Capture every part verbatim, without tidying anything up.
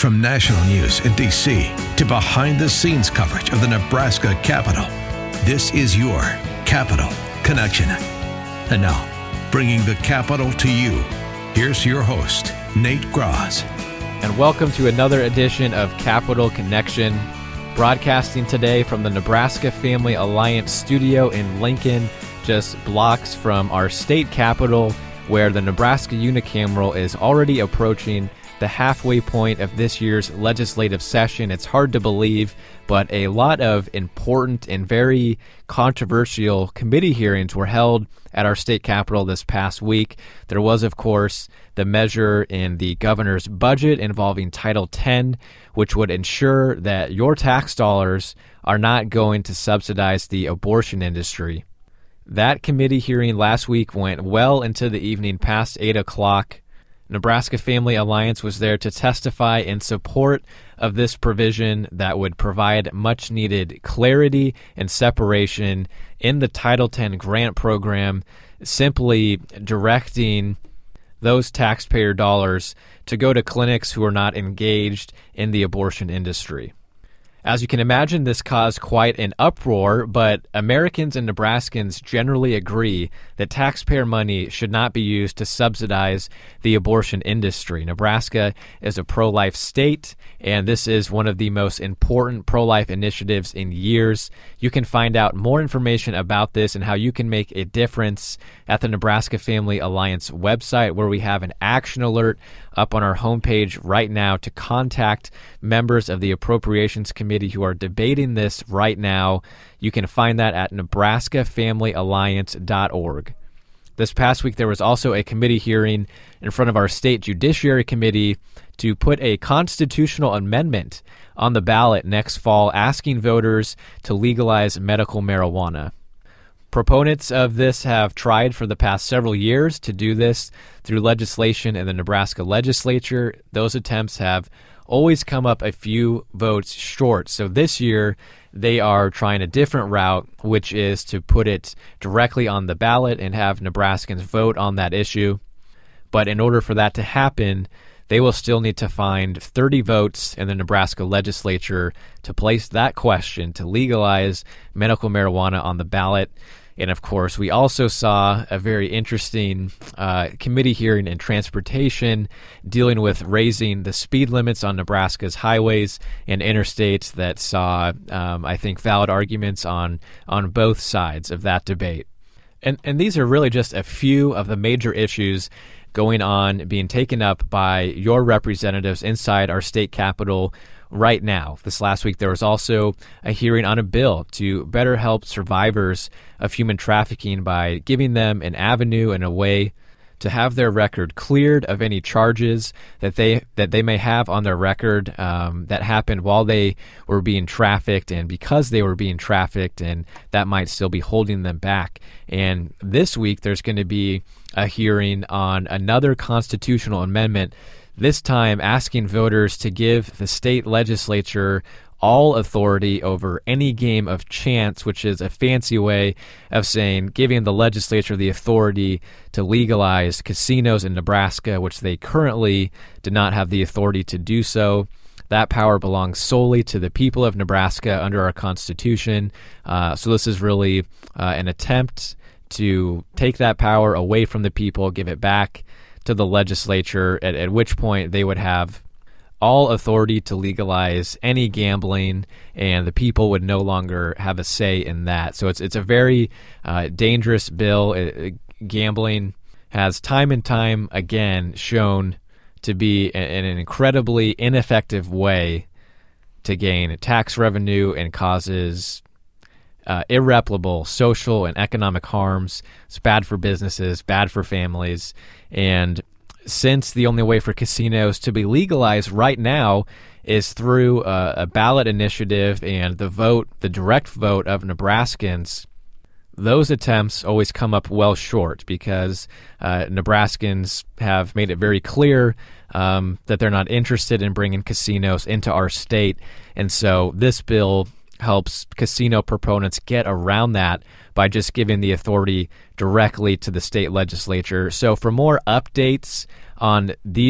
From national news in D C to behind-the-scenes coverage of the Nebraska Capitol, this is your Capitol Connection. And now, bringing the Capitol to you, here's your host, Nate Graz. And welcome to another edition of Capitol Connection, broadcasting today from the Nebraska Family Alliance studio in Lincoln, just blocks from our state capitol, where the Nebraska unicameral is already approaching the halfway point of this year's legislative session. It's hard to believe, but a lot of important and very controversial committee hearings were held at our state capitol this past week. There was, of course, the measure in the governor's budget involving Title ten, which would ensure that your tax dollars are not going to subsidize the abortion industry. That committee hearing last week went well into the evening, past eight o'clock. Nebraska Family Alliance was there to testify in support of this provision that would provide much-needed clarity and separation in the Title ten grant program, simply directing those taxpayer dollars to go to clinics who are not engaged in the abortion industry. As you can imagine, this caused quite an uproar, but Americans and Nebraskans generally agree that taxpayer money should not be used to subsidize the abortion industry. Nebraska is a pro-life state, and this is one of the most important pro-life initiatives in years. You can find out more information about this and how you can make a difference at the Nebraska Family Alliance website, where we have an action alert up on our homepage right now to contact members of the Appropriations Committee who are debating this right now. You can find that at nebraska family alliance dot org. This past week, there was also a committee hearing in front of our state Judiciary Committee to put a constitutional amendment on the ballot next fall, asking voters to legalize medical marijuana. Proponents of this have tried for the past several years to do this through legislation in the Nebraska legislature. Those attempts have always come up a few votes short. So this year, they are trying a different route, which is to put it directly on the ballot and have Nebraskans vote on that issue. But in order for that to happen, they will still need to find thirty votes in the Nebraska legislature to place that question to legalize medical marijuana on the ballot. And of course, we also saw a very interesting uh, committee hearing in transportation dealing with raising the speed limits on Nebraska's highways and interstates that saw, um, I think, valid arguments on on both sides of that debate. And and these are really just a few of the major issues going on, being taken up by your representatives inside our state capitol right now. This last week, there was also a hearing on a bill to better help survivors of human trafficking by giving them an avenue and a way to have their record cleared of any charges that they that they may have on their record um, that happened while they were being trafficked and because they were being trafficked, and that might still be holding them back. And this week, there's going to be a hearing on another constitutional amendment, this time asking voters to give the state legislature all authority over any game of chance, which is a fancy way of saying giving the legislature the authority to legalize casinos in Nebraska, which they currently do not have the authority to do so. That power belongs solely to the people of Nebraska under our Constitution. Uh, so this is really uh, an attempt to take that power away from the people, give it back to the legislature, at, at which point they would have all authority to legalize any gambling, and the people would no longer have a say in that. So it's it's a very uh, dangerous bill. It, it, gambling has time and time again shown to be a, an incredibly ineffective way to gain tax revenue and causes Uh, irreparable social and economic harms. It's bad for businesses, bad for families. And since the only way for casinos to be legalized right now is through a, a ballot initiative and the vote, the direct vote of Nebraskans, those attempts always come up well short because uh, Nebraskans have made it very clear um, that they're not interested in bringing casinos into our state. And so this bill helps casino proponents get around that by just giving the authority directly to the state legislature. So for more updates on these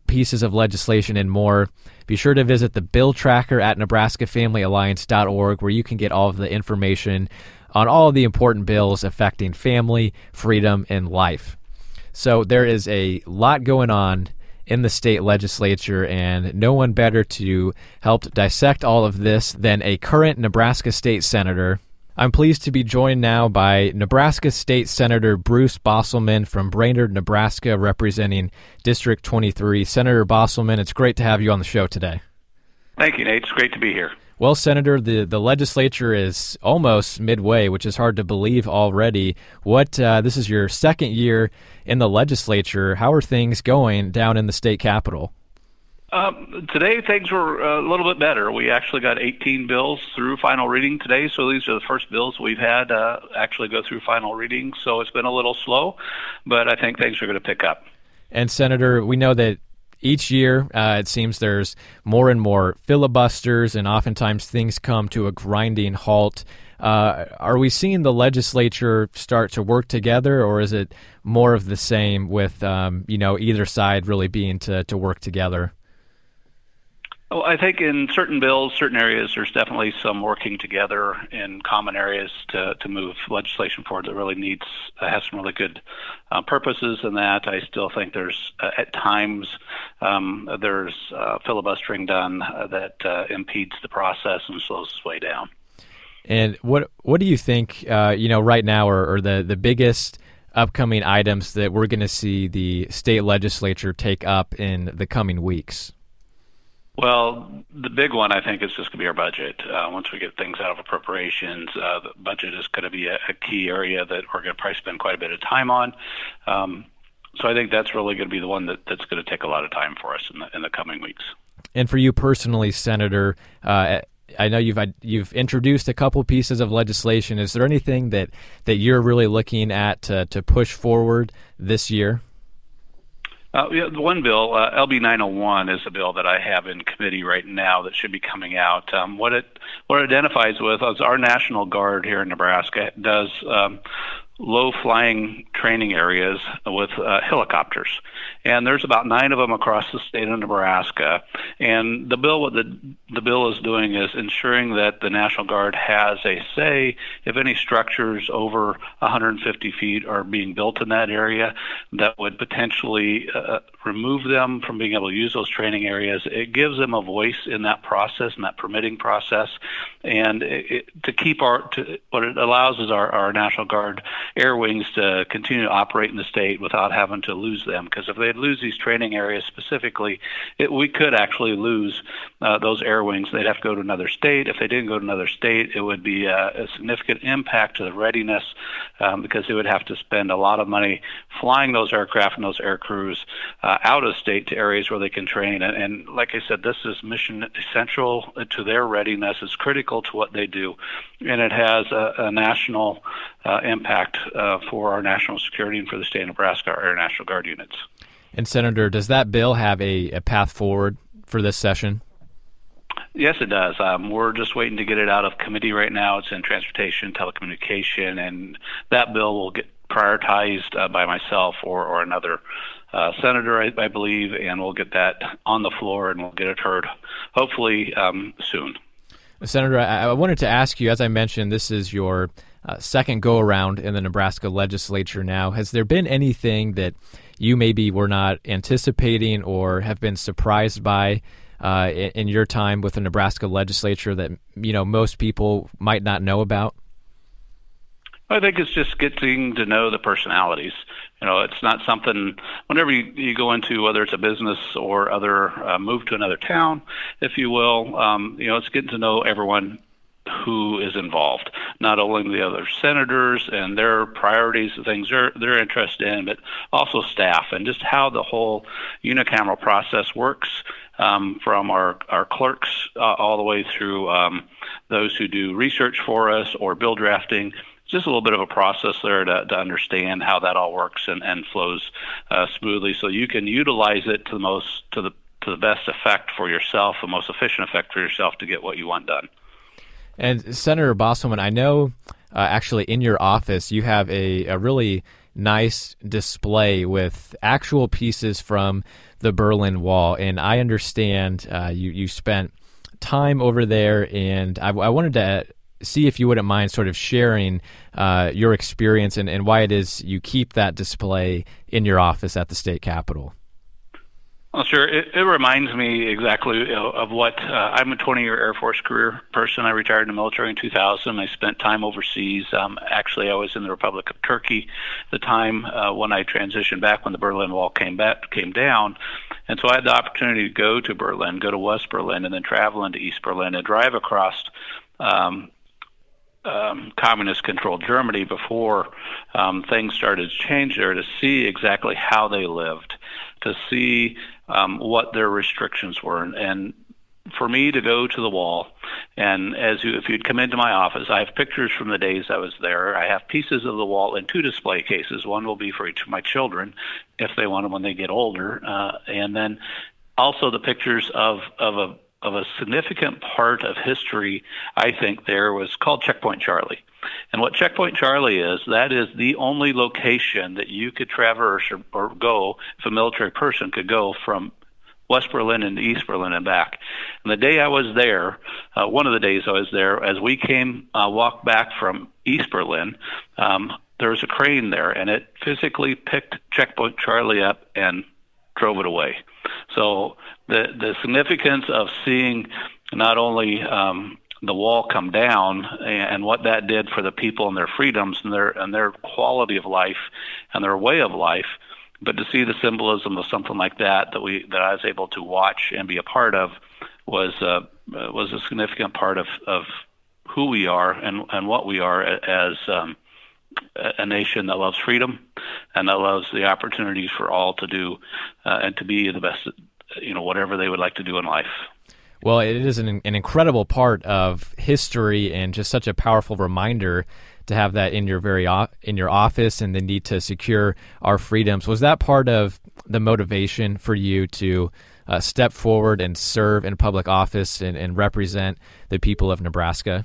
pieces of legislation, and more, be sure to visit the bill tracker at nebraska family alliance dot org, where you can get all of the information on all of the important bills affecting family, freedom, and life. So there is a lot going on in the state legislature, and no one better to help dissect all of this than a current Nebraska state senator. I'm pleased to be joined now by Nebraska State Senator Bruce Bosselman from Brainerd, Nebraska, representing District twenty-three. Senator Bosselman, it's great to have you on the show today. Thank you, Nate. It's great to be here. Well, Senator, the, the legislature is almost midway, which is hard to believe already. What uh, this is your second year in the legislature. How are things going down in the state capitol? Um, today, things were a little bit better. We actually got eighteen bills through final reading today, so these are the first bills we've had uh, actually go through final reading. So it's been a little slow, but I think things are going to pick up. And, Senator, we know that each year, uh, it seems there's more and more filibusters, and oftentimes things come to a grinding halt. Uh, are we seeing the legislature start to work together, or is it more of the same with um, you know either side really being to, to work together? Well, I think in certain bills, certain areas, there's definitely some working together in common areas to, to move legislation forward that really needs, uh, has some really good uh, purposes in that. I still think there's, uh, at times, um, there's uh, filibustering done uh, that uh, impedes the process and slows its way down. And what what do you think, uh, you know, right now are, are the, the biggest upcoming items that we're going to see the state legislature take up in the coming weeks? Well, the big one, I think, is just going to be our budget. Uh, once we get things out of appropriations, uh, the budget is going to be a, a key area that we're going to probably spend quite a bit of time on. Um, so I think that's really going to be the one that, that's going to take a lot of time for us in the, in the coming weeks. And for you personally, Senator, uh, I know you've you've introduced a couple pieces of legislation. Is there anything that, that you're really looking at to, to push forward this year? Uh, yeah, the one bill, uh, L B nine oh one, is a bill that I have in committee right now that should be coming out. Um, what it what it identifies with is our National Guard here in Nebraska does um, low-flying training areas with uh, helicopters. And there's about nine of them across the state of Nebraska. And the bill, what the, the bill is doing is ensuring that the National Guard has a say if any structures over one hundred fifty feet are being built in that area that would potentially uh, remove them from being able to use those training areas. It gives them a voice in that process, in that permitting process. And it, it, to keep our, to, what it allows is our, our National Guard air wings to continue to operate in the state without having to lose them. Because if they'd lose these training areas specifically, it, we could actually lose uh, those air wings. They'd have to go to another state. If they didn't go to another state, it would be a, a significant impact to the readiness um, because they would have to spend a lot of money flying those aircraft and those air crews uh, out of state to areas where they can train. And, and like I said, this is mission essential to their readiness. It's critical to what they do. And it has a, a national uh, impact uh, for our national security and for the state of Nebraska, our Air National Guard units. And Senator, does that bill have a, a path forward for this session? Yes, it does. Um, we're just waiting to get it out of committee right now. It's in transportation, telecommunication, and that bill will get prioritized uh, by myself or, or another uh, senator, I, I believe, and we'll get that on the floor and we'll get it heard hopefully um, soon. Senator, I, I wanted to ask you, as I mentioned, this is your uh, second go-around in the Nebraska legislature now. Has there been anything that you maybe were not anticipating or have been surprised by uh, in, in your time with the Nebraska legislature that, you know, most people might not know about? I think it's just getting to know the personalities. You know, it's not something, whenever you, you go into, whether it's a business or other, uh, move to another town, if you will, um, you know, it's getting to know everyone who is involved, not only the other senators and their priorities, the things they're, they're interested in, but also staff and just how the whole unicameral process works, um, from our, our clerks uh, all the way through um, those who do research for us or bill drafting. Just a little bit of a process there to, to understand how that all works and, and flows uh, smoothly, so you can utilize it to the most to the to the best effect for yourself, the most efficient effect for yourself to get what you want done. And Senator Bosselman, I know uh, actually in your office, you have a, a really nice display with actual pieces from the Berlin Wall. And I understand uh, you, you spent time over there, and I, I wanted to see if you wouldn't mind sort of sharing uh, your experience and, and why it is you keep that display in your office at the state capitol. Well, sure. It, it reminds me exactly of what uh, I'm a twenty-year Air Force career person. I retired in the military in two thousand. I spent time overseas. Um, actually, I was in the Republic of Turkey at the time uh, when I transitioned back when the Berlin Wall came back came down. And so I had the opportunity to go to Berlin, go to West Berlin, and then travel into East Berlin and drive across um, um, communist-controlled Germany before um, things started to change there, to see exactly how they lived, to see um, what their restrictions were. And, and for me to go to the wall, and as you, if you'd come into my office, I have pictures from the days I was there. I have pieces of the wall in two display cases. One will be for each of my children if they want them when they get older. Uh, and then also the pictures of, of a of a significant part of history, I think, there was called Checkpoint Charlie. And what Checkpoint Charlie is, that is the only location that you could traverse or, or go, if a military person could go from West Berlin into East Berlin and back. And the day I was there, uh, one of the days I was there, as we came, uh, walked back from East Berlin, um, there was a crane there, and it physically picked Checkpoint Charlie up and drove it away. So the the significance of seeing not only um, the wall come down and what that did for the people and their freedoms and their and their quality of life and their way of life, but to see the symbolism of something like that that we that I was able to watch and be a part of was uh, was a significant part of, of who we are and, and what we are as um, a nation that loves freedom and that loves the opportunities for all to do uh, and to be the best, you know, whatever they would like to do in life. Well, it is an, an incredible part of history and just such a powerful reminder to have that in your very o- in your office and the need to secure our freedoms. Was that part of the motivation for you to uh, step forward and serve in public office and, and represent the people of Nebraska?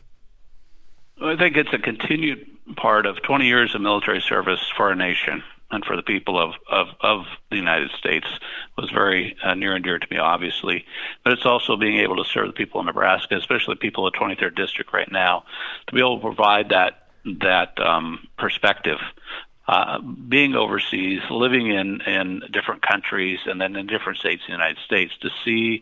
I think it's a continued part of twenty years of military service for our nation and for the people of, of, of the United States was very uh, near and dear to me, obviously. But it's also being able to serve the people of Nebraska, especially people of twenty-third District right now, to be able to provide that that um, perspective. Uh, being overseas, living in, in different countries and then in different states in the United States, to see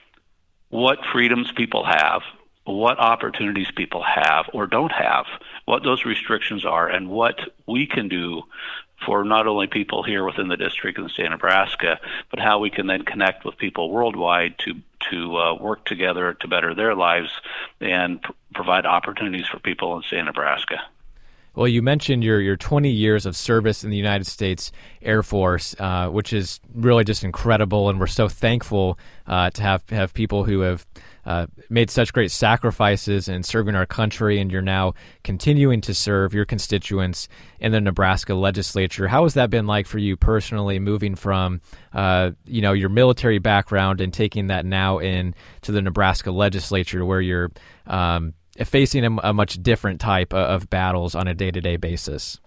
what freedoms people have, what opportunities people have or don't have, what those restrictions are, and what we can do for not only people here within the district and the state of Nebraska, but how we can then connect with people worldwide to to uh, work together to better their lives and pr- provide opportunities for people in the state of Nebraska. Well, you mentioned your, your twenty years of service in the United States Air Force, uh, which is really just incredible, and we're so thankful uh, to have have people who have uh, made such great sacrifices in serving our country, and you're now continuing to serve your constituents in the Nebraska legislature. How has that been like for you personally, moving from uh, you know your military background and taking that now in to the Nebraska legislature, where you're um, facing a, a much different type of battles on a day-to-day basis?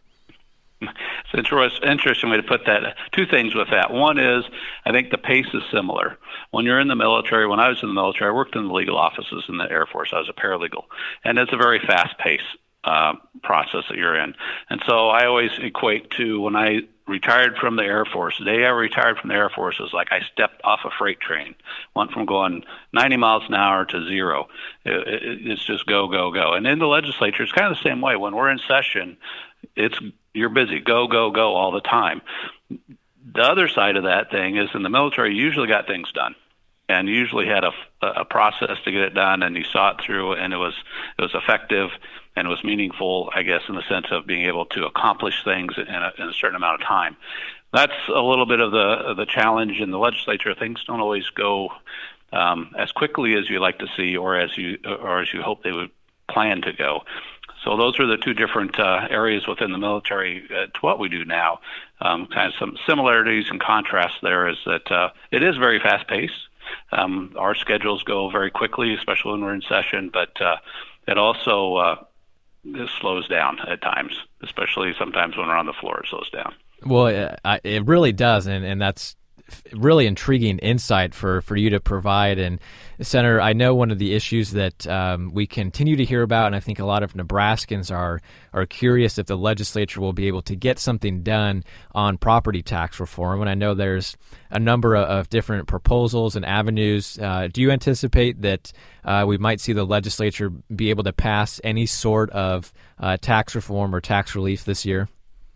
It's an interesting way to put that. Two things with that. One is, I think the pace is similar. When you're in the military, when I was in the military, I worked in the legal offices in the Air Force. I was a paralegal. And it's a very fast-paced uh, process that you're in. And so I always equate to when I retired from the Air Force, the day I retired from the Air Force was like I stepped off a freight train, went from going ninety miles an hour to zero. It, it, it's just go, go, go. And in the legislature, it's kind of the same way. When we're in session, it's you're busy, go, go, go all the time. The other side of that thing is in the military, you usually got things done. And you usually had a, a process to get it done, and you saw it through, and it was it was effective, and it was meaningful, I guess, in the sense of being able to accomplish things in a, in a certain amount of time. That's a little bit of the of the challenge in the legislature. Things don't always go um, as quickly as you like to see, or as you or as you hope they would plan to go. So those are the two different uh, areas within the military uh, to what we do now. Um, kind of some similarities and contrasts there is that uh, it is very fast-paced. Um, our schedules go very quickly, especially when we're in session, but uh, it also uh, this slows down at times, especially sometimes when we're on the floor, it slows down. Well, it, it really does, and, and that's really intriguing insight for, for you to provide. And Senator, I know one of the issues that um, we continue to hear about, and I think a lot of Nebraskans are are curious if the legislature will be able to get something done on property tax reform. And I know there's a number of, of different proposals and avenues. Uh, do you anticipate that uh, we might see the legislature be able to pass any sort of uh, tax reform or tax relief this year?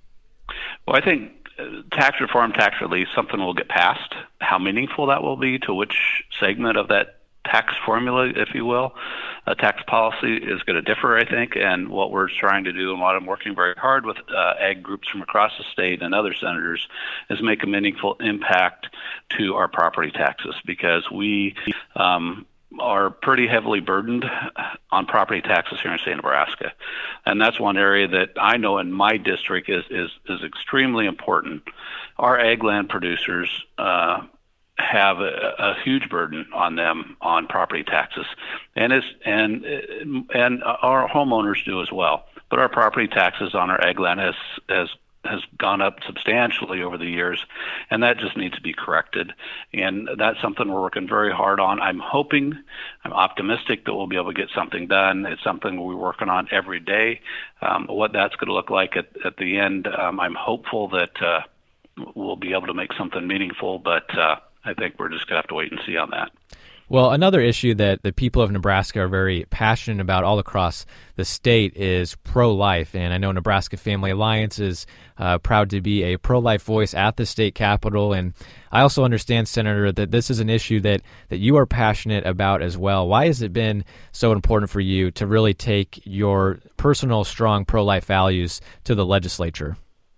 Well, I think tax reform, tax relief, something will get passed. How meaningful that will be to which segment of that tax formula, if you will, a tax policy is going to differ, I think. And what we're trying to do, and what I'm working very hard with uh, ag groups from across the state and other senators, is make a meaningful impact to our property taxes, because we um, are pretty heavily burdened on property taxes here in the state of Nebraska. And that's one area that I know in my district is, is, is extremely important. Our ag land producers uh, have a, a huge burden on them on property taxes, and it's, and and our homeowners do as well. But our property taxes on our ag land has has has gone up substantially over the years, and that just needs to be corrected. And that's something we're working very hard on. I'm hoping, I'm optimistic that we'll be able to get something done. It's something we're working on every day. Um, what that's going to look like at, at the end, um, I'm hopeful that uh, we'll be able to make something meaningful, but uh, I think we're just going to have to wait and see on that. Well, another issue that the people of Nebraska are very passionate about all across the state is pro-life. And I know Nebraska Family Alliance is uh, proud to be a pro-life voice at the state capitol. And I also understand, Senator, that this is an issue that, that you are passionate about as well. Why has it been so important for you to really take your personal, strong pro-life values to the legislature?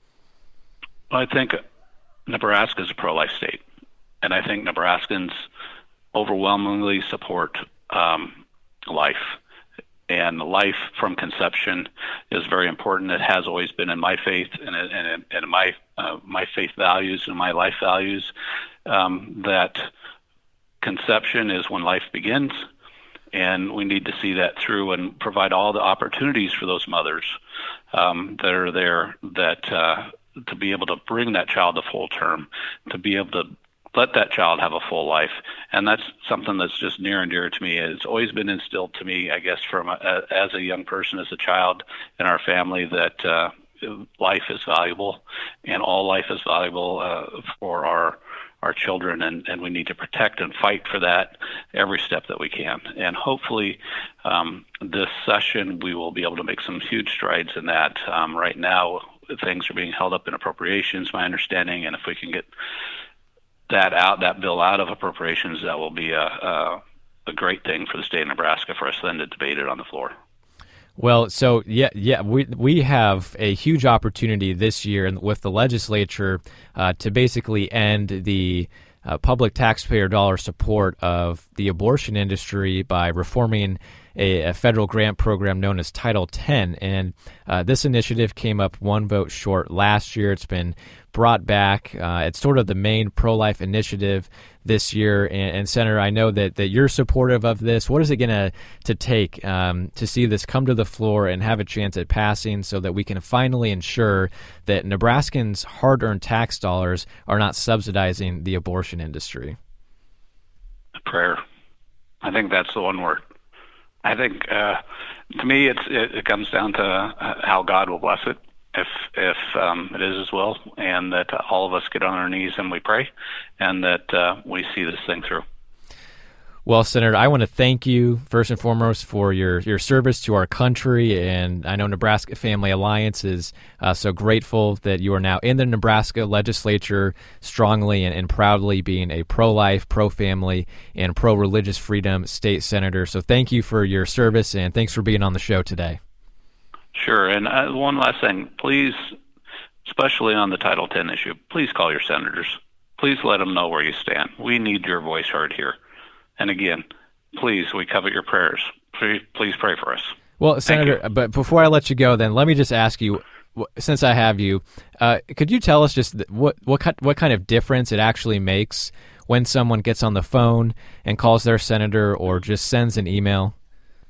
Well, I think Nebraska is a pro-life state. And I think Nebraskans overwhelmingly support um, life, and life from conception is very important. It has always been in my faith and and, and my uh, my faith values and my life values, um, that conception is when life begins, and we need to see that through and provide all the opportunities for those mothers um, that are there, that uh, to be able to bring that child to full term, to be able to let that child have a full life. And that's something that's just near and dear to me. It's always been instilled to me, I guess, from a, as a young person, as a child in our family, that uh, life is valuable, and all life is valuable uh, for our our children, and, and we need to protect and fight for that every step that we can. And hopefully um, this session we will be able to make some huge strides in that. Um, right now, things are being held up in appropriations, my understanding, and if we can get that out, that bill out of appropriations, that will be a, a, a great thing for the state of Nebraska for us then to debate it on the floor. Well, so yeah, yeah, we we have a huge opportunity this year with the legislature uh, to basically end the uh, public taxpayer dollar support of the abortion industry by reforming a, a federal grant program known as Title ten. And uh, this initiative came up one vote short last year. It's been brought back. Uh, it's sort of the main pro-life initiative this year. And, and Senator, I know that, that you're supportive of this. What is it going to to take um, to see this come to the floor and have a chance at passing so that we can finally ensure that Nebraskans' hard-earned tax dollars are not subsidizing the abortion industry? Prayer. I think that's the one word. I think, uh, to me, it's, it, it comes down to uh, how God will bless it, if if um, it is His will, and that uh, all of us get on our knees and we pray, and that uh, we see this thing through. Well, Senator, I want to thank you first and foremost for your, your service to our country, and I know Nebraska Family Alliance is uh, so grateful that you are now in the Nebraska legislature strongly and, and proudly being a pro-life, pro-family, and pro-religious freedom state senator. So thank you for your service, and thanks for being on the show today. Sure, and uh, one last thing, please, especially on the Title ten issue, please call your senators. Please let them know where you stand. We need your voice heard here. And again, please, we covet your prayers. Please, please pray for us. Well, Senator, but before I let you go, then let me just ask you, since I have you, uh, could you tell us just what what what kind of difference it actually makes when someone gets on the phone and calls their senator or just sends an email?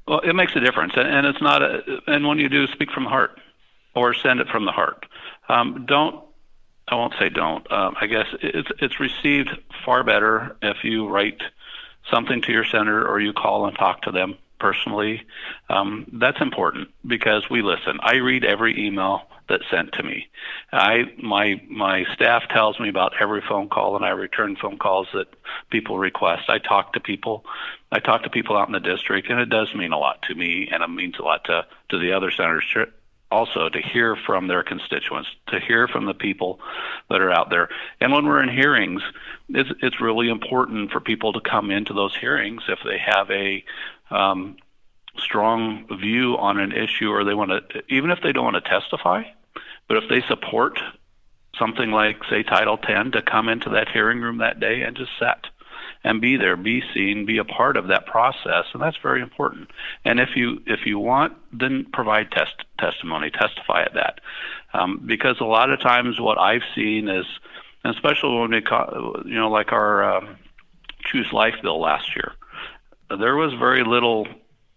Well, it makes a difference, and, and it's not a, and when you do, speak from the heart, or send it from the heart. Um, don't, I won't say don't. Um, I guess it's it's received far better if you write something to your senator or you call and talk to them personally. Um, that's important because we listen. I read every email that's sent to me. I my my staff tells me about every phone call, and I return phone calls that people request. I talk to people. I talk to people out in the district, and it does mean a lot to me, and it means a lot to, to the other senators also, to hear from their constituents, to hear from the people that are out there. And when we're in hearings, it's, it's really important for people to come into those hearings if they have a um, strong view on an issue, or they want to, even if they don't want to testify, but if they support something like, say, Title ten, to come into that hearing room that day and just sit and be there, be seen, be a part of that process, and that's very important. And if you if you want, then provide test testimony, testify at that, um, because a lot of times what I've seen is, and especially when we, call, you know, like our um, Choose Life bill last year, there was very little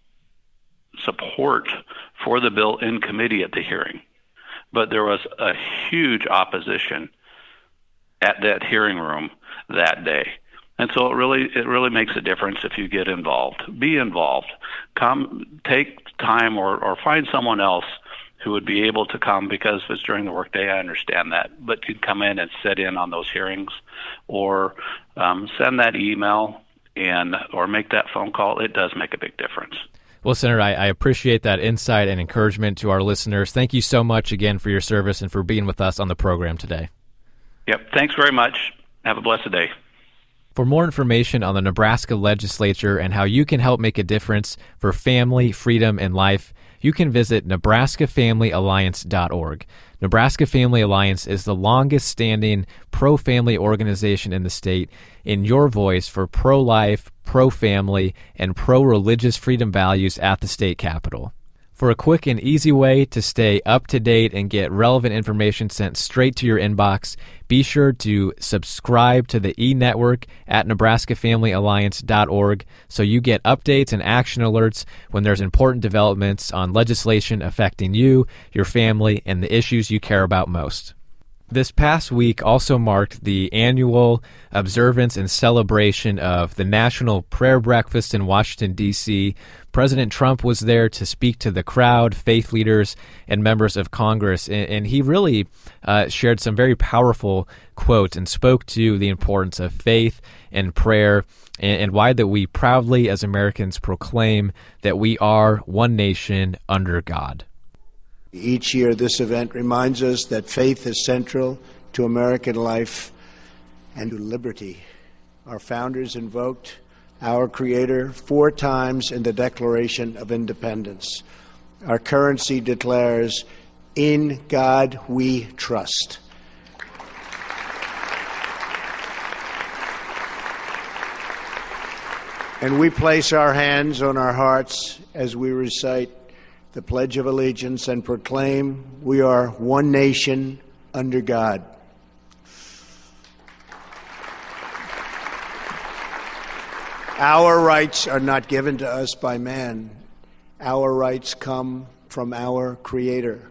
support for the bill in committee at the hearing, but there was a huge opposition at that hearing room that day. And so it really it really makes a difference if you get involved. Be involved. Come, take time, or, or find someone else who would be able to come, because if it's during the workday, I understand that. But you'd come in and sit in on those hearings, or um, send that email and or make that phone call. It does make a big difference. Well, Senator, I, I appreciate that insight and encouragement to our listeners. Thank you so much again for your service and for being with us on the program today. Yep. Thanks very much. Have a blessed day. For more information on the Nebraska legislature and how you can help make a difference for family, freedom, and life, you can visit Nebraska Family Alliance dot org. Nebraska Family Alliance is the longest-standing pro-family organization in the state, in your voice for pro-life, pro-family, and pro-religious freedom values at the state capitol. For a quick and easy way to stay up to date and get relevant information sent straight to your inbox, be sure to subscribe to the e-network at Nebraska Family Alliance dot org so you get updates and action alerts when there's important developments on legislation affecting you, your family, and the issues you care about most. This past week also marked the annual observance and celebration of the National Prayer Breakfast in Washington, D C President Trump was there to speak to the crowd, faith leaders, and members of Congress, and, and he really uh, shared some very powerful quotes and spoke to the importance of faith and prayer, and, and why that we proudly, as Americans, proclaim that we are one nation under God. Each year, this event reminds us that faith is central to American life and to liberty. Our founders invoked our Creator four times in the Declaration of Independence. Our currency declares, "In God we trust." And we place our hands on our hearts as we recite the Pledge of Allegiance and proclaim we are one nation under God. Our rights are not given to us by man. Our rights come from our Creator.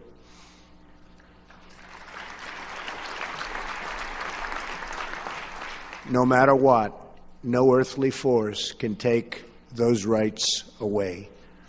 No matter what, no earthly force can take those rights away.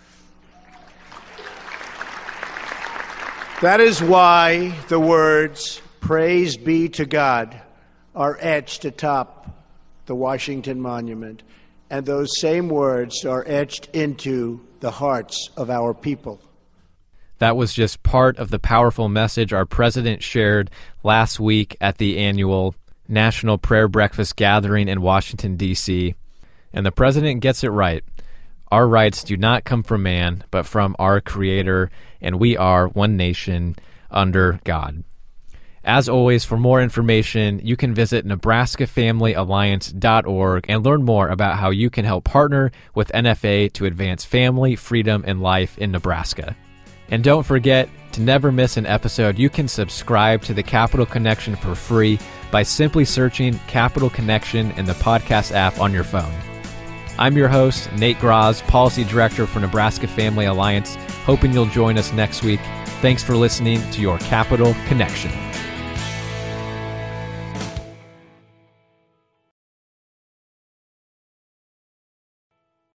That is why the words, "Praise be to God," are etched atop the Washington Monument, and those same words are etched into the hearts of our people. That was just part of the powerful message our president shared last week at the annual National Prayer Breakfast gathering in Washington, D C And the president gets it right. Our rights do not come from man, but from our Creator, and we are one nation under God. As always, for more information, you can visit Nebraska Family Alliance dot org and learn more about how you can help partner with N F A to advance family, freedom, and life in Nebraska. And don't forget to never miss an episode. You can subscribe to the Capital Connection for free by simply searching Capital Connection in the podcast app on your phone. I'm your host, Nate Graz, Policy Director for Nebraska Family Alliance, hoping you'll join us next week. Thanks for listening to your Capital Connection.